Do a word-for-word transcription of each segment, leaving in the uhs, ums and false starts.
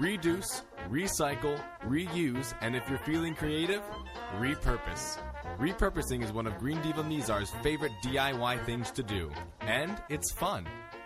Reduce, recycle, reuse, and if you're feeling creative, repurpose. Repurposing is one of Green Diva Mizar's favorite D I Y things to do, and it's fun.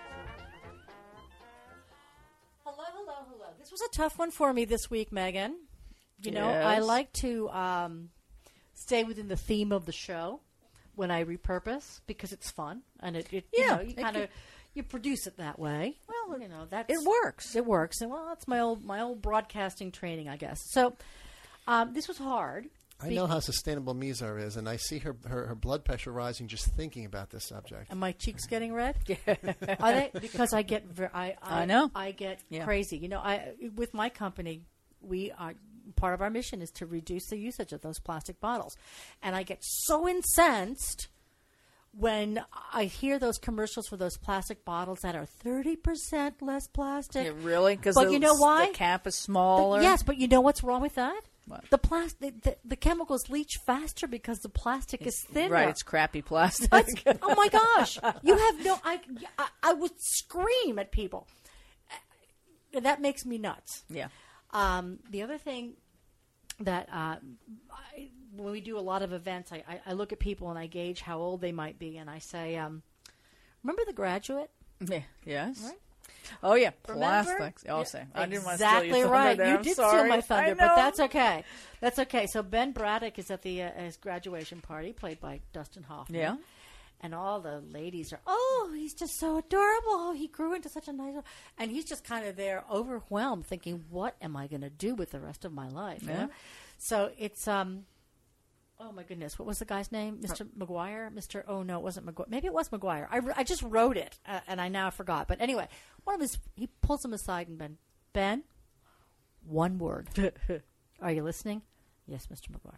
Hello, hello, hello. This was a tough one for me this week, Megan. You know, Yes. I like to um, stay within the theme of the show when I repurpose because it's fun and it, it Yeah, you know, you it kind can- of you produce it that way. Well, you know, that's It works. It works, and well, that's my old my old broadcasting training, I guess. So, um, this was hard. I Be- know how sustainable Mizar is, and I see her, her, her blood pressure rising just thinking about this subject. And my cheeks getting red? Are they? Because I get, ver- I, I, I know. I get Yeah. crazy. You know, I with my company, we are part of our mission is to reduce the usage of those plastic bottles, and I get so incensed when I hear those commercials for those plastic bottles that are thirty percent less plastic. Yeah, really? Because But you know why? The cap is smaller. The- yes, but you know what's wrong with that? What? The plastic, the, the chemicals leach faster because the plastic is thinner. Right, it's crappy plastic. It's- oh my gosh! You have no. I, I I would scream at people. Uh, That makes me nuts. yeah. Um, the other thing that uh, I, when we do a lot of events, I, I, I look at people and I gauge how old they might be, and I say, um, "Remember The Graduate?" Yeah. Yes. Right. Oh, yeah. Remember? Plastics. I'll Yeah, say. I didn't want to exactly steal your thunder right. there. You I'm did sorry. steal my I thunder, but know. that's okay. That's okay. So Ben Braddock is at the uh, his graduation party, played by Dustin Hoffman. Yeah. And all the ladies are, oh, he's just so adorable. Oh, he grew into such a nice, and he's just kind of there, overwhelmed, thinking, what am I going to do with the rest of my life? you Yeah. know? So it's, um, oh my goodness, what was the guy's name? Mister McGuire? Mister Oh no, it wasn't McGuire. Maybe it was McGuire. I, I just wrote it, uh, and I now forgot. But anyway, one of his, he pulls him aside and Ben, Ben, one word. Are you listening? Yes, Mister McGuire.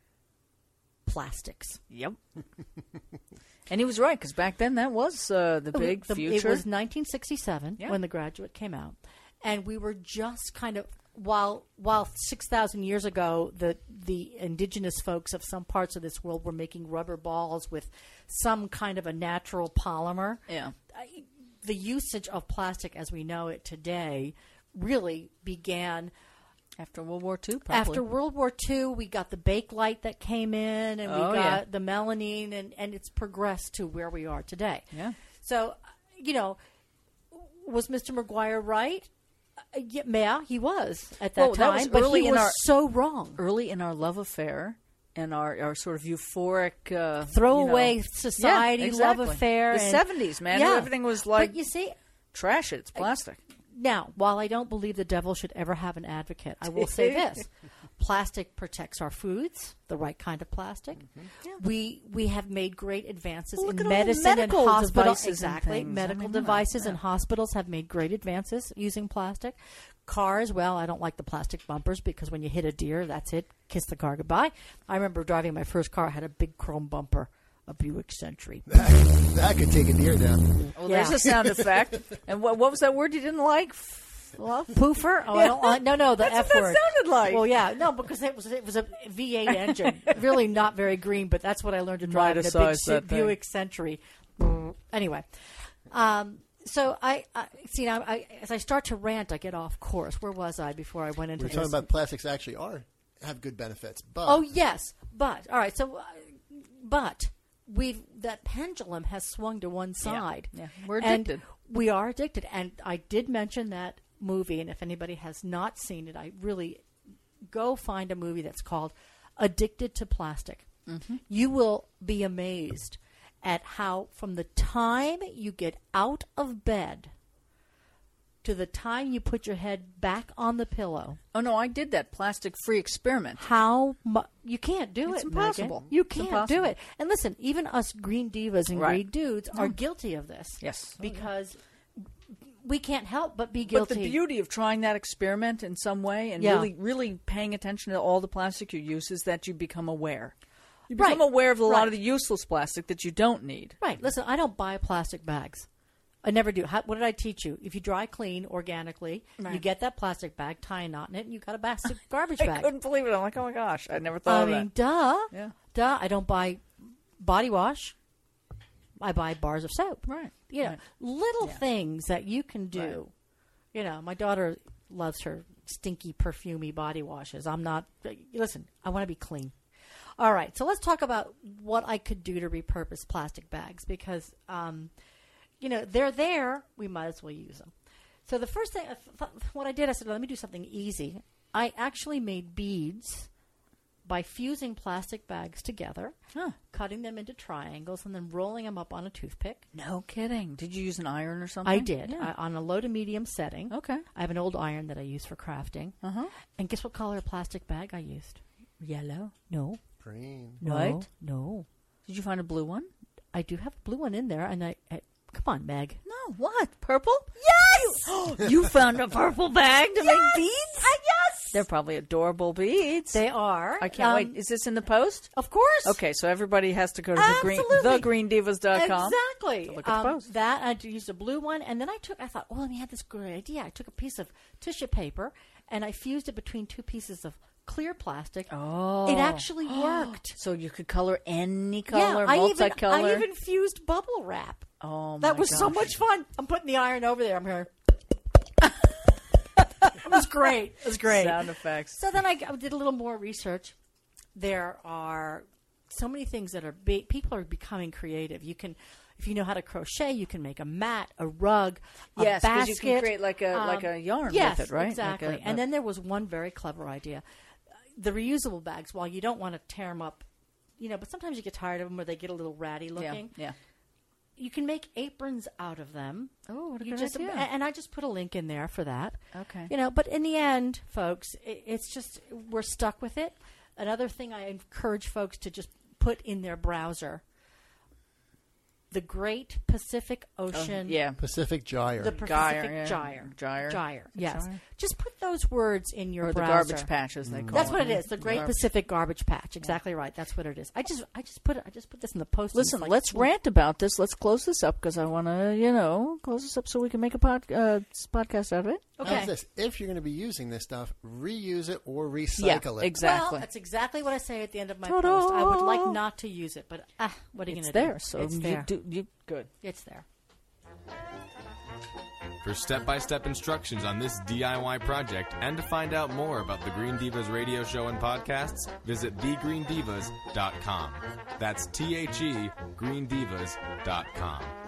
Plastics. Yep. And he was right, because back then that was uh, the big The- future. It was nineteen sixty-seven Yeah. when The Graduate came out, and we were just kind of while while six thousand years ago, the the indigenous folks of some parts of this world were making rubber balls with some kind of a natural polymer. yeah. I- The usage of plastic as we know it today really began After World War Two, probably. after World War Two. We got the Bakelite that came in, and we Oh, got yeah. the melamine, and, and it's progressed to where we are today. Yeah. So, you know, was Mister McGuire right? Uh, yeah, yeah, he was at that Well, that time, was but early he in was our- so wrong. Early in our love affair and our, our sort of euphoric uh, Throwaway you know, society, yeah, exactly. love affair. The and- seventies, man. Yeah. Everything was like But you see, trash it. It's plastic. now, while I don't believe the devil should ever have an advocate, I will say this. Plastic protects our foods, the right kind of plastic. We we have made great advances Well, look in at all the medicine medical and hospital. devices and Exactly. things. Medical I mean, yeah, devices yeah. and hospitals have made great advances using plastic. Cars, well, I don't like the plastic bumpers because when you hit a deer, that's it. Kiss the car goodbye. I remember driving my first car, had a big chrome bumper, a Buick Century. That, that could take a deer down. Well, Yeah. there's a sound effect. And what, what was that word you didn't like? Well, poofer? Oh, I don't like, no, no, the That's F what that word. sounded like. Well, yeah, no, because it was it was a V eight engine, really not very green, but that's what I learned to drive in a big Might-a-size C- that thing. Buick Century. Mm. Anyway, um, so I, I see now. I, as I start to rant, I get off course. Where was I before I went into We're this? talking about plastics actually are have good benefits, but Oh yes, but all right. So, uh, but we've that pendulum has swung to one side. Yeah. We're And addicted. we are addicted, and I did mention that movie. And if anybody has not seen it, I really go find a movie that's called "Addicted to Plastic." Mm-hmm. You will be amazed at how, from the time you get out of bed to the time you put your head back on the pillow, Oh, no, I did that plastic-free experiment. how mu- you can't do It's it. impossible. Megan. You It's can't impossible. do it. And listen, even us green divas and Right. green dudes are guilty of this. Yes. because we can't help but be But guilty. the beauty of trying that experiment in some way and Yeah. really, really paying attention to all the plastic you use is that you become aware. You become Right. aware of a lot Right. of the useless plastic that you don't need. Right. Listen, I don't buy plastic bags. I never do. How, what did I teach you? If you dry clean organically, you Right. get that plastic bag, tie a knot in it, and you got a plastic garbage I bag. couldn't believe it. I'm like, oh my gosh, I never thought I of mean, that. duh. Yeah. Duh. I don't buy body wash. I buy bars of soap. Right. You know, Right. little Yeah. things that you can do. Right. You know, my daughter loves her stinky, perfumey body washes. I'm not. Listen, I want to be clean. All right, so let's talk about what I could do to repurpose plastic bags because, um, you know, they're there. We might as well use them. So the first thing, what I did, I said, let me do something easy. I actually made beads by fusing plastic bags together, Huh. cutting them into triangles, and then rolling them up on a toothpick. No kidding. Did you use an iron or something? I did, Yeah. I, on a low to medium setting. Okay. I have an old iron that I use for crafting. Uh-huh. And guess what color plastic bag I used? Yellow. No. Green. No. White? No. Did you find a blue one? I do have a blue one in there, and I... I come on, Meg. No. What? Purple? Yes! You, you found a purple bag to Yes! make beads? Uh, yes! They're probably adorable beads. They are. I can't Um, wait. Is this in the post? Of course. Okay, so everybody has to go to the green, Absolutely. the green divas dot com. Exactly. to look at the Um, post. That I used a blue one, and then I took. I thought, oh, let me have this great idea. I took a piece of tissue paper and I fused it between two pieces of clear plastic. Oh. It actually worked. So you could color any color, yeah, I even multicolor. I even fused bubble wrap. oh, That my was so gosh. much fun. I'm putting the iron over there. I'm here. It was great. It was great. Sound effects. So then I g- did a little more research. There are so many things that are be- people are becoming creative. You can, if you know how to crochet, you can make a mat, a rug, a Yes, 'cause basket. you can create like a- um, like a yarn yes, with it, right? Exactly. Like a- and a- then there was one very clever idea: the reusable bags. While you don't want to tear them up, you know, but sometimes you get tired of them or they get a little ratty Yeah, looking. yeah. You can make aprons out of them. Oh, what a You good just idea. and I just put a link in there for that. Okay. You know, but in the end, folks, it, it's just we're stuck with it. Another thing I encourage folks to just put in their browser: the Great Pacific Ocean. Oh, yeah. Pacific Gyre. The Pacific Gyre, yeah. Gyre. Gyre. Gyre. Yes. Gyre. Just put those words in your Or the browser. garbage patch, as they call That's it. what it is. The Great Garbage. Pacific Garbage Patch. Exactly right. That's what it is. I just, I just put it. I just put this in the post. Listen, let's rant about this. Let's close this up because I want to, you know, close this up so we can make a pod, uh, podcast out of it. Okay. How's this? If you're going to be using this stuff, reuse it or recycle Yeah, it. exactly. Well, that's exactly what I say at the end of my Ta-da! post. I would like not to use it, but ah, what are you It's going to do? there, so it's you there. do. You good. It's there. For step-by-step instructions on this D I Y project and to find out more about the Green Divas radio show and podcasts, visit the green divas dot com. That's T H E green divas dot com.